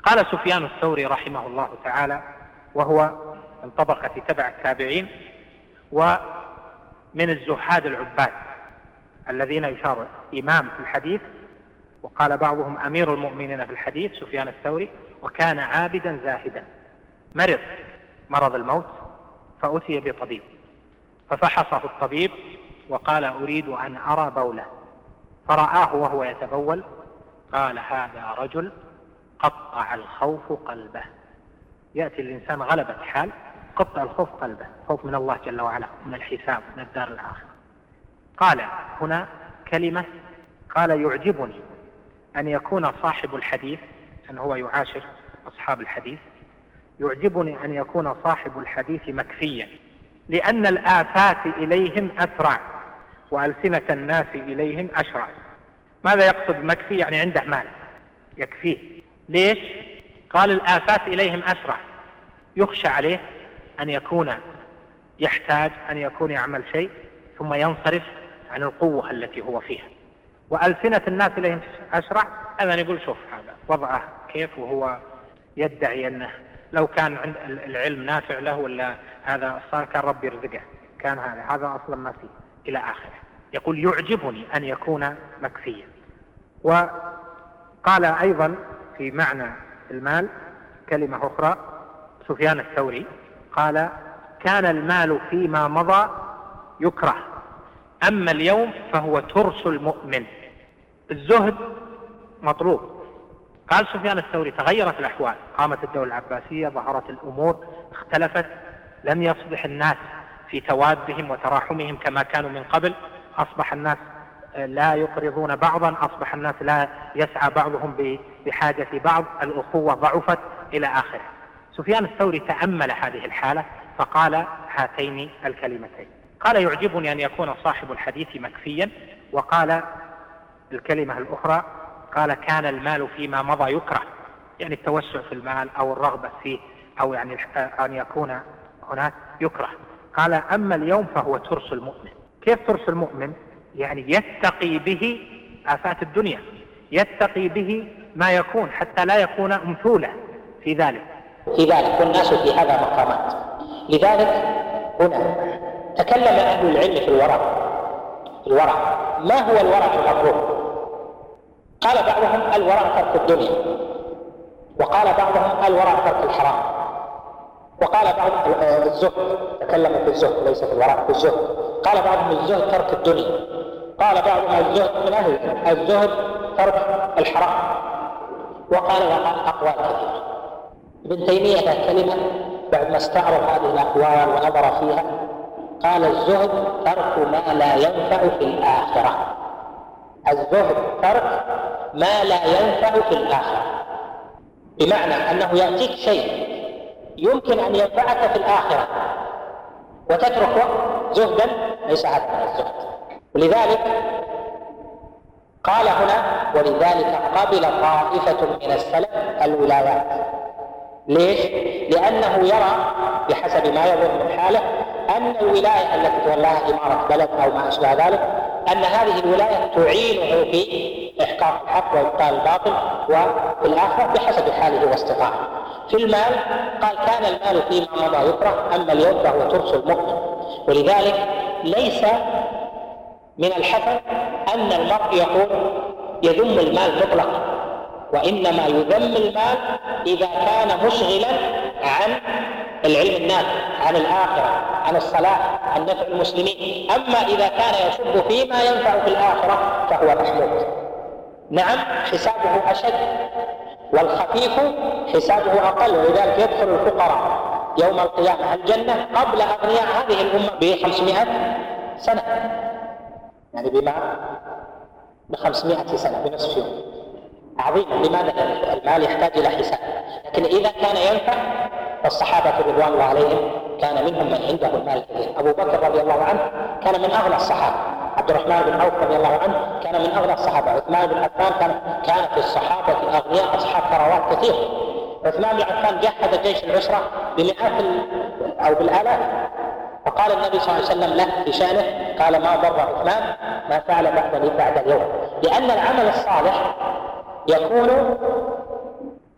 قال سفيان الثوري رحمه الله تعالى، وهو من طبقة تبع التابعين ومن الزهاد العباد الذين يشار إمام في الحديث، وقال بعضهم أمير المؤمنين في الحديث سفيان الثوري، وكان عابدا زاهدا. مرض مرض الموت فأتي بطبيب ففحصه الطبيب وقال أريد أن أرى بوله، فرآه وهو يتبول قال هذا رجل قطع الخوف قلبه. يأتي الإنسان غلبة حال قطع الخوف قلبه، خوف من الله جل وعلا، من الحساب، من الدار الآخرة. قال هنا كلمة، قال يعجبني أن يكون صاحب الحديث، أن هو يعاشر أصحاب الحديث، يعجبني أن يكون صاحب الحديث مكفيا، لأن الآفات إليهم أسرع وألسنة الناس إليهم أشرع. ماذا يقصد مكفي؟ يعني عنده مال يكفيه. ليش؟ قال الآفات إليهم أسرع، يخشى عليه أن يكون يحتاج، أن يكون يعمل شيء ثم ينصرف عن القوة التي هو فيها. وألسنة الناس إليهم أشرع، هذا يقول شوف هذا وضعه كيف، وهو يدعي أنه لو كان عند العلم نافع له ولا هذا صار كان ربي يرزقه، كان هذا أصلا ما فيه إلى آخره. يقول يعجبني أن يكون مكفيا. وقال أيضا في معنى المال كلمة أخرى سفيان الثوري، قال كان المال فيما مضى يكره، أما اليوم فهو ترس المؤمن. الزهد مطلوب. قال سفيان الثوري تغيرت الأحوال، قامت الدولة العباسية، ظهرت الأمور، اختلفت، لم يصبح الناس في توادهم وتراحمهم كما كانوا من قبل، أصبح الناس لا يقرضون بعضا، أصبح الناس لا يسعى بعضهم بحاجة بعض، الأخوة ضعفت إلى آخره. سفيان الثوري تأمل هذه الحالة فقال هاتين الكلمتين، قال يعجبني أن يكون صاحب الحديث مكفيا، وقال الكلمة الأخرى قال كان المال فيما مضى يكره، يعني التوسع في المال أو الرغبة فيه أو يعني أن يكون هناك يكره. قال أما اليوم فهو ترس المؤمن. كيف ترس المؤمن؟ يعني يتقي به آفات الدنيا، يتقي به ما يكون حتى لا يكون أمثولا في ذلك. والناس في هذا مقامات. لذلك هنا تكلم أهل العلم في الورع. ما هو الورع المطلوب؟ قال بعضهم الورع ترك الدنيا، وقال بعضهم الورع ترك الحرام، وقال بعضهم الزهد، تكلم في الزهد ليس في الورع، في الزهد. قال بعضهم الزهد ترك الدنيا، قال بعضهم الزهد من أهل الزهد ترك الحرام، وقال أقوال كثيرة. ابن تيمية له كلمة بعد ما استعرض هذه الأقوال ونظر فيها، قال الزهد ترك ما لا ينفع في الآخرة. الزهد ترك ما لا ينفع في الآخرة، بمعنى أنه يأتيك شيء يمكن أن ينفعك في الآخرة وتتركه زهدا، ليس هذا من الزهد. ولذلك قال هنا ولذلك قبل طائفة من السلف الولايات. ليش؟ لأنه يرى بحسب ما يظن من حاله أن الولاية التي تولاها إمارة بلد أو ما أشبه ذلك، أن هذه الولاية تعينه في إحقاق الحق وإبطال الباطل وفي الآخرة بحسب حاله واستطاعته. في المال قال كان المال فيما مضى يكره، أما اليوم فهو ترس المؤمن. ولذلك ليس من الحسن أن المرء يقول يذم المال مطلقا، وإنما يذم المال إذا كان مشغلا عن العلم النافع، عن الآخرة، عن الصلاح، عن نفع المسلمين. أما إذا كان يصب فيما ينفع في الآخرة فهو محمود. نعم حسابه أشد، والخفيف حسابه أقل، ولذلك يدخل الفقراء يوم القيامة الجنة قبل أغنياء هذه الأمة ب500 سنة، يعني بما ب500 سنة بنصف يوم. عظيم. لماذا؟ المال يحتاج إلى حساب. لكن إذا كان ينفع فالصحابة رضوان الله عليهم كان منهم من عنده المال كثير. أبو بكر رضي الله عنه كان من أغنى الصحابة، عبد الرحمن بن عوف رضي الله عنه كان من أغنى الصحابة، عثمان بن عفان كان في الصحابة أغنياء أصحاب ثروات كثير. عثمان بن عفان جهز جيش العسرة بمئات أو بالآلاف، فقال النبي صلى الله عليه وسلم له في شأنه قال ما ضر عثمان ما فعل بعد اليوم، لأن العمل الصالح يكون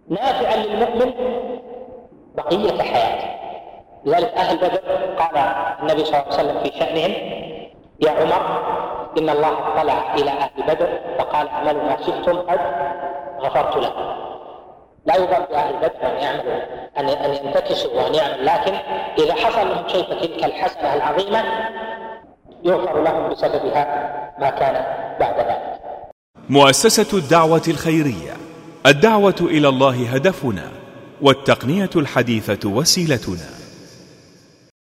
نافعا للمؤمن بقية حياته. لذلك أهل بدر قال النبي صلى الله عليه وسلم في شأنهم: يا عمر إن الله اطلع إلى أهل بدر فقال: اعملوا ما شئتم قد غفرت لكم. لا يضر بأهل بدر أن يعملوا أن ينتكسوا وأن يعمل، لكن إذا حصل لهم شيء فتلك الحسنة العظيمة يغفر لهم بسببها ما كان بعد ذلك. مؤسسة الدعوة الخيرية، الدعوة إلى الله هدفنا، والتقنية الحديثة وسيلتنا.